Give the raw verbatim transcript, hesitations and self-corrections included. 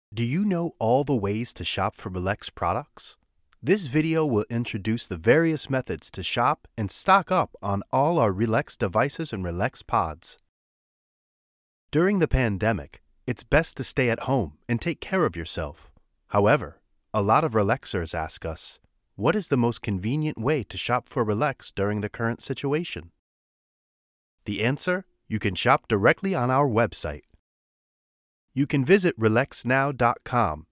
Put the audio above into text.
Do you know all the ways to shop for Relax products? This video will introduce the various methods to shop and stock up on all our Relax devices and Relax pods. During the pandemic, it's best to stay at home and take care of yourself. However, a lot of Relaxers ask us, what is the most convenient way to shop for Relax during the current situation? The answer? You can shop directly on our website. You can visit relax now dot com